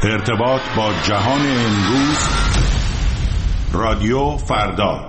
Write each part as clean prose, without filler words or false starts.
ارتباط با جهان امروز، رادیو فردا.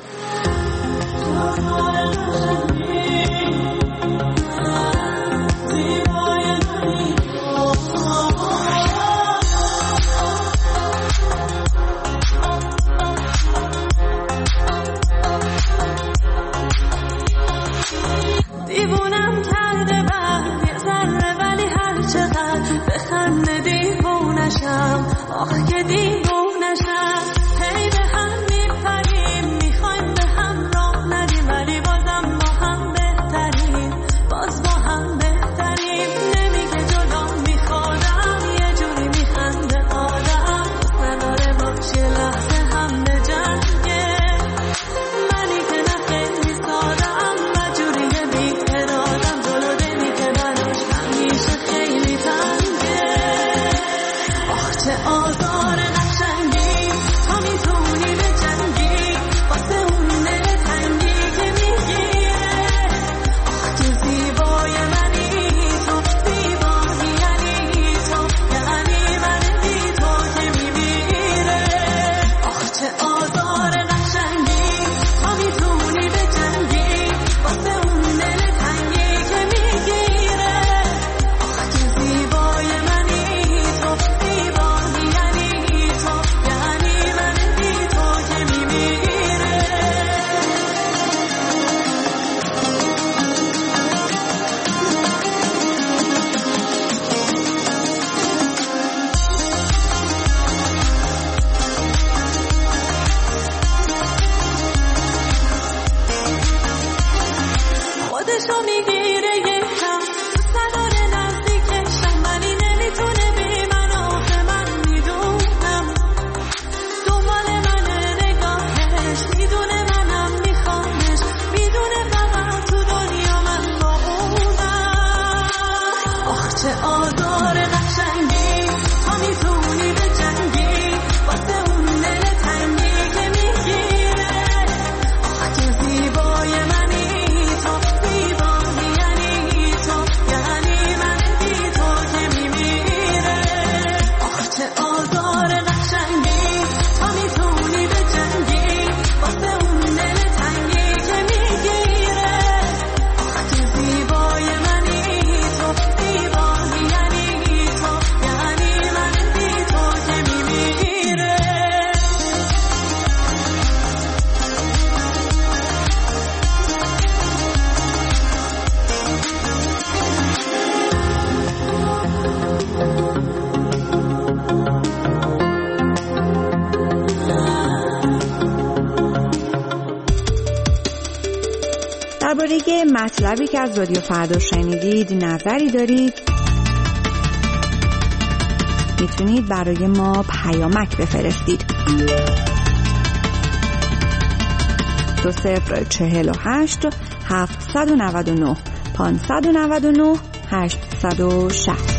دیوونم کرده بعد یه ذره، ولی هر چقدر بخنده دیوونشم، آخ که دیوونشم. هی به هم میپریم، میخوایم به هم راه ندیم، ولی بازم با هم بهتریم، باز با هم بهتریم. نمیگه جلو میخوادم، یه جوری میخنده آدم، دوست نداره باشه لحظه هم به جنگه. منی که نه خیلی سادم و جوریه بی ارادم، جلو دلی که براش همیشه خیلی تنگه. آخ چه آزار قشنگی، تا میتونی به جنگی واسه اون دل تنگی که میگیره. آخ که زیبای منی تو، زیبایی یعنی تو، یعنی من بی تو که میمیره. آخ چه آزار قشنگی، تا میتونی به جنگی واسه اون دل تنگی که میگیره. آخ که زیبای منی تو، زیبایی یعنی تو، یعنی من بی تو که میمیره. خودشو میگیره یکم، دوست نداره نزدیکشم، ولی نمیتونه بی من، آخه من میدونم دنبال منه نگاهش، میدونه منم میخوامش، میدونه فقط تو دنیا من با اونم. آخ چه آزار قشنگی، تا میتونی به جنگی واسه اون دل تنگی که میگیره. آخ که زیبای منی تو، زیبایی یعنی تو، یعنی من بی تو که میمیره. آخ چه آزار قشنگی، تا میتونی به جنگی واسه اون دل تنگی که میگیره. آخ که زیبای منی تو، زیبایی یعنی تو، یعنی من بی تو که میمیره. درباره مطلبی که از رادیو فردا شنیدید نظری دارید، میتونید برای ما پیامک بفرستید. 2048 799 599 860.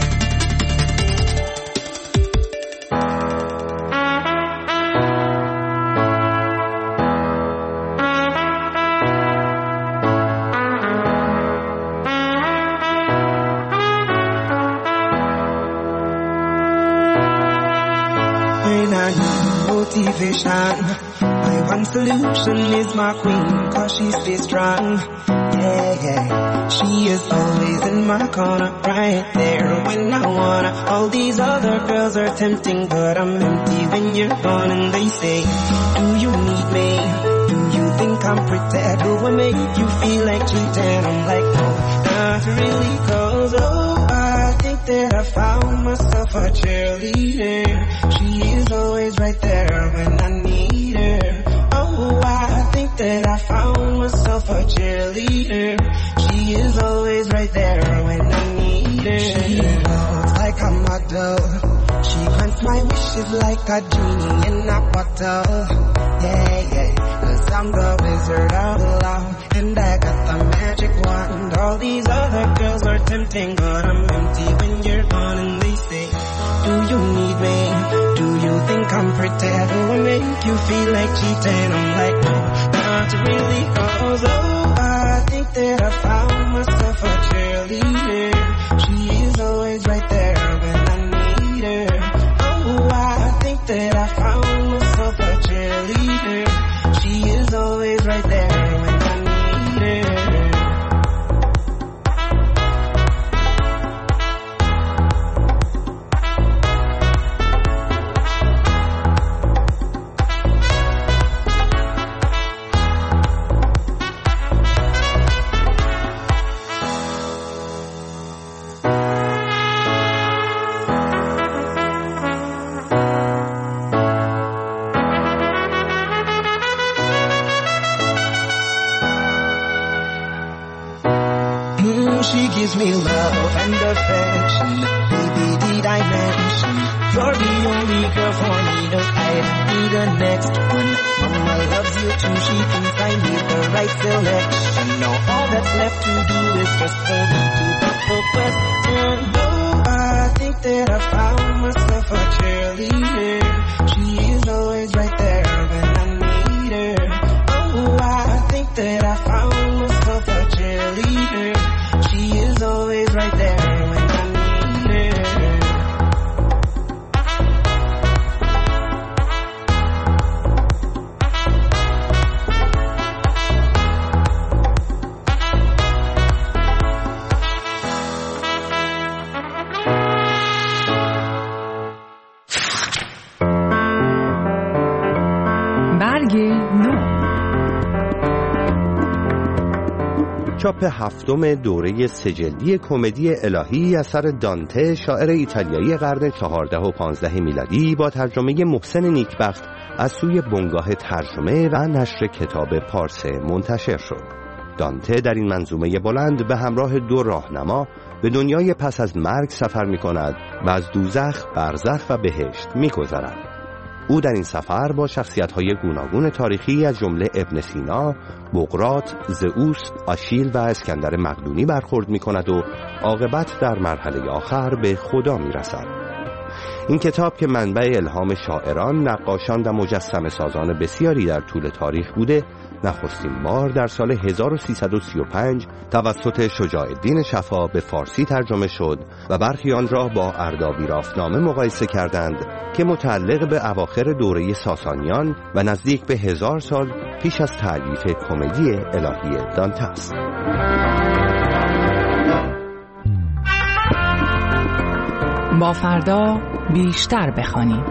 When I need motivation, my one solution is my queen, cause she stays strong. Yeah, yeah, she is always in my corner, right there when I wanna. All these other girls are tempting, but I'm empty when you're gone. And they say, do you need me? Do you think I'm pretty? Do I make you feel like cheating? I'm like, no, not really, cause oh, I think that I found myself a cheerleader. She is always right there when I need her. Oh, I think that I found myself a cheerleader. She is always right there when I need her. She looks like a model. She grants my wishes like a genie in a bottle. Yeah, yeah, 'cause I'm the wizard of love, and I got the magic wand. All these other girls are tempting, but I'm empty when you're gone. And they say, do you need me? Do you think I'm pretty? Do I make you feel like cheating? I'm like, no, not really, cause oh, I think that I found myself a cheerleader. She is always right there when I need her. tornadoes. I need the next one. Mama loves you too, she thinks I made the right selection. Now all that's left to do is just for me to ask the question. Oh, I think that I found myself a cheerleader. She is always right there when I need her. Oh, I think that I found myself a cheerleader. She is always right there when I need her. چاپ هفتم دوره سه‌جلدی کمدی الهی اثر دانته شاعر ایتالیایی قرن 14 و 15 میلادی با ترجمه محسن نیکبخت از سوی بنگاه ترجمه و نشر کتاب پارسه منتشر شد. دانته در این منظومه بلند به همراه دو راهنما به دنیای پس از مرگ سفر می کند و از دوزخ، برزخ و بهشت می گذرد. او در این سفر با شخصیت‌های گوناگون تاریخی از جمله ابن سینا، بقراط، زئوس، آشیل و اسکندر مقدونی برخورد می‌کند و عاقبت در مرحله آخر به خدا می‌رسد. این کتاب که منبع الهام شاعران، نقاشان و مجسمه سازان بسیاری در طول تاریخ بوده، نخستین بار در سال 1335 توسط شجاع الدین شفا به فارسی ترجمه شد و برخی آن را با اردابیرافنامه مقایسه کردند که متعلق به اواخر دوره ساسانیان و نزدیک به 1000 سال پیش از تألیف کمدی الهی دانته است. با فردا بیشتر بخوانیم.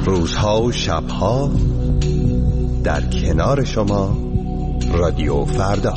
روزها و شبها در کنار شما رادیو فردا.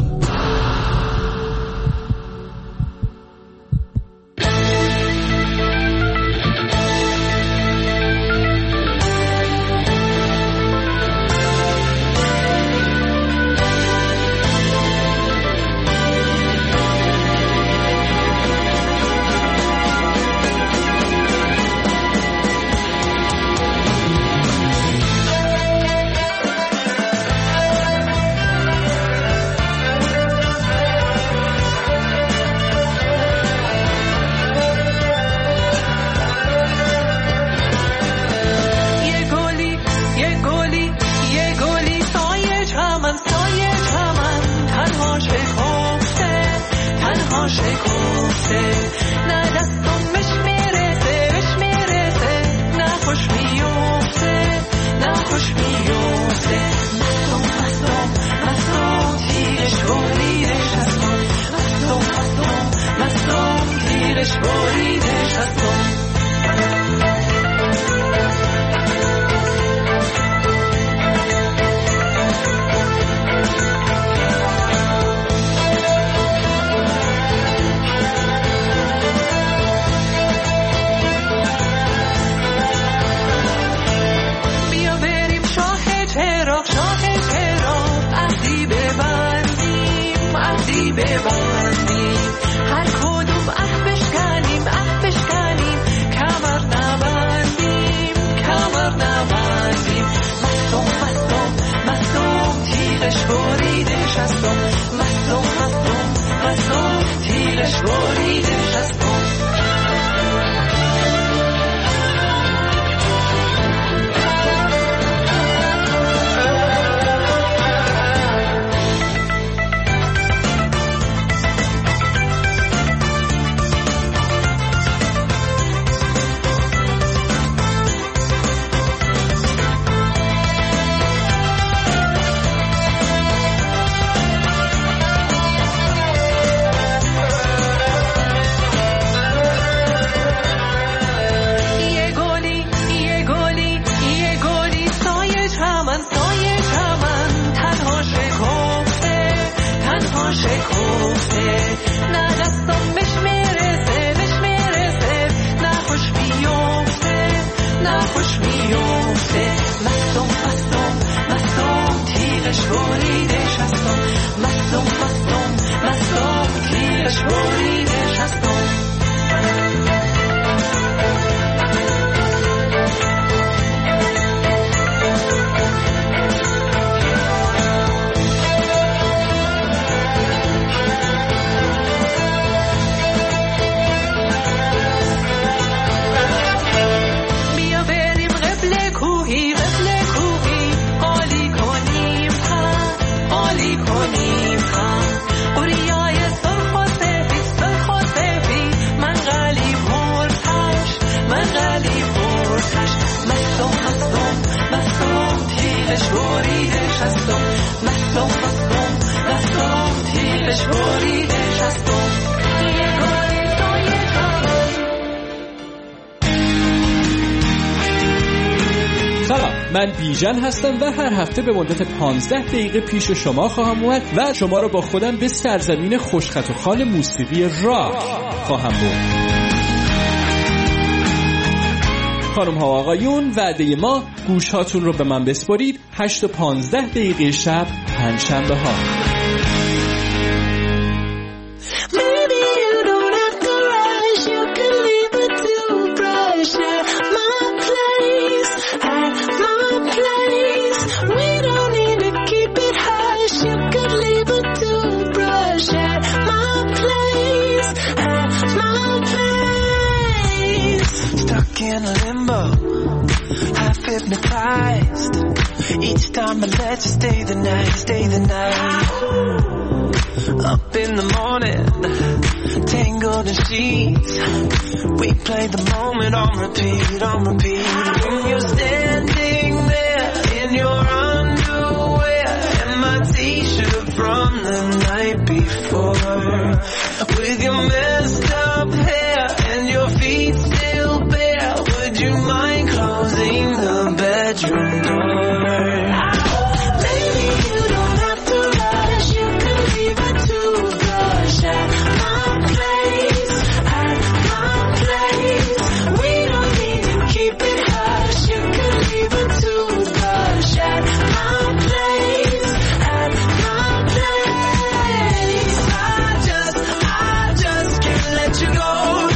من بیژن هستم و هر هفته به مدت 15 دقیقه پیش شما خواهم اومد و شما رو با خودم به سرزمین خوشخط و خال موسیقی راک خواهم برد. خانم ها و آقایون، وعده ما گوش هاتون رو به من بسپارید 8 و 15 دقیقه شب پنجشنبه ها. Each time I let you stay the night. Up in the morning, tangled in sheets. We play the moment on repeat. And you're standing there in your underwear and my t-shirt from the night before. With your messed up hair and your feet still bare, would you mind closing the door? bedroom door. Maybe you don't have to rush, you can leave a toothbrush at my place, at my place. We don't need to keep it hush, you can leave a toothbrush at my place, at my place. I just can't let you go.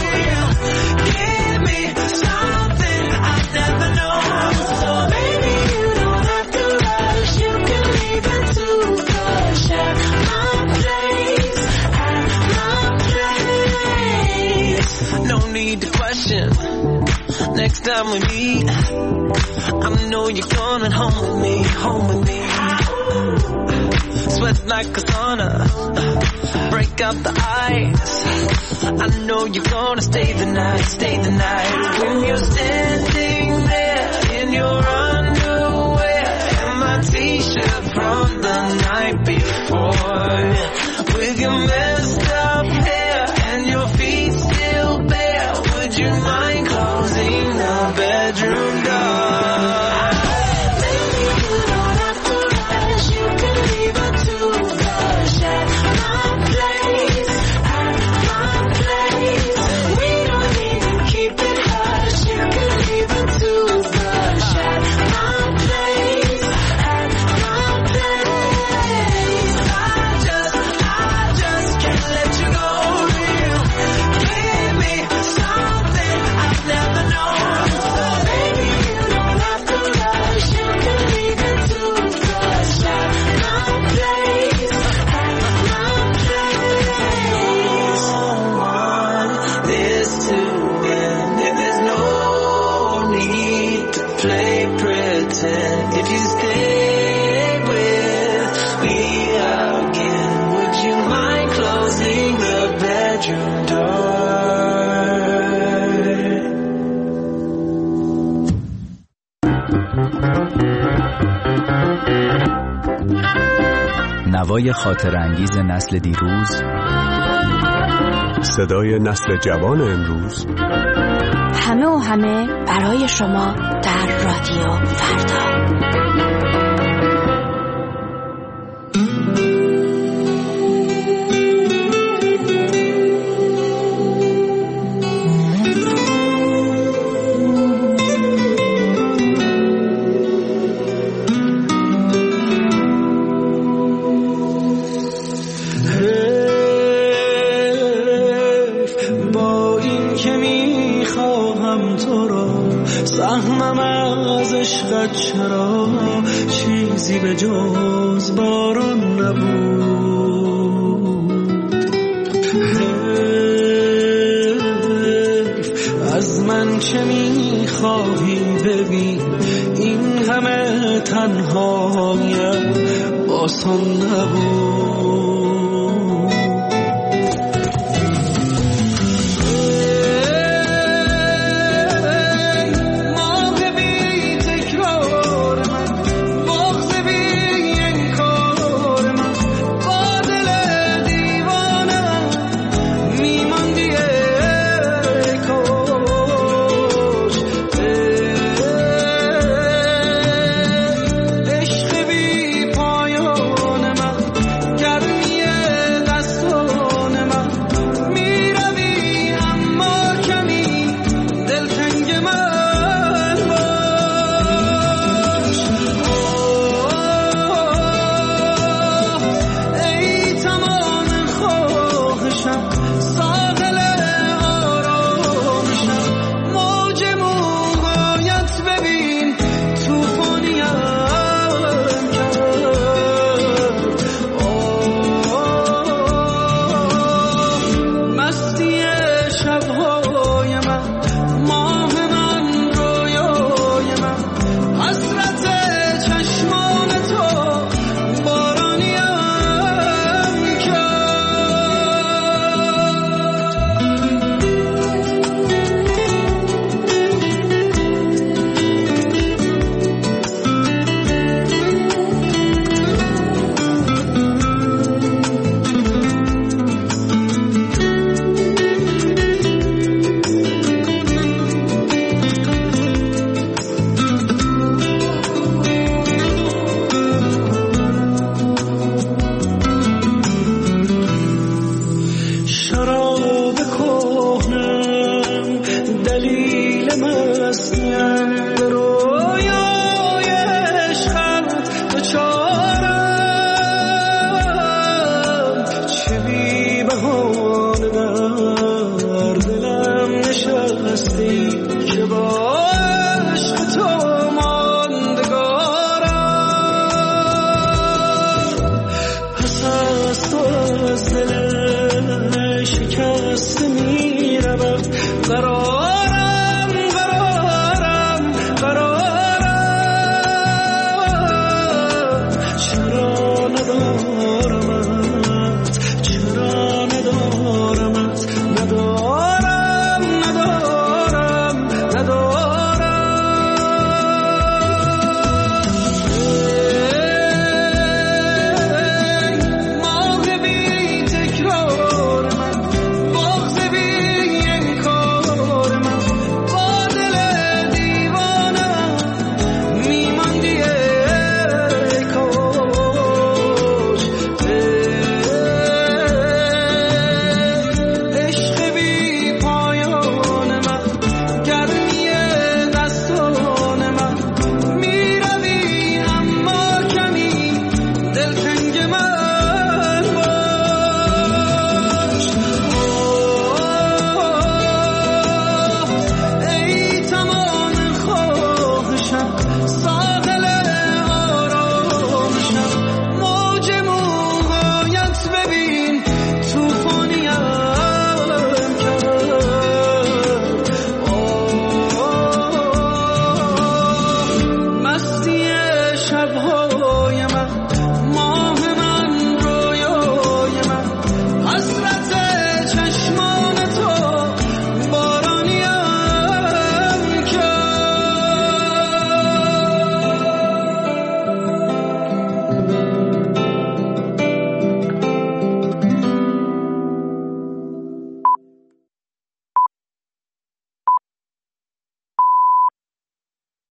Give me something I've never known. So baby, you don't have to rush, you can leave a toothbrush at my place, at my place. No need to question. Next time we meet, I know you're coming home with me, home with me. Sweat like a sauna, break up the ice. I know you're gonna stay the night, stay the night. When you're standing there in your underwear and my t-shirt from the night before, with your messed up hair and your feet still bare, would you mind closing the bedroom door? Maybe you don't have to rush, you can leave a toothbrush at my place, at my place. We don't need to keep it hush, you can leave a toothbrush at my place, at my place. I just can't let you go. Give me something I've never known. So baby, you don't have to rush, you can leave a toothbrush at my place, at my place. Want this to end, and there's no need to play pretend. If you stay with me again, would you mind closing the bedroom door? نوای خاطرانگیز نسل دیروز، صدای نسل جوان امروز، همه و همه برای شما در رادیو فردا. چرا چیزی به جز باران نبود؟ حیف از من چه میخواهی ببین، این همه تنهایم آسان نبود. عشق بی پایان من، گرمی pero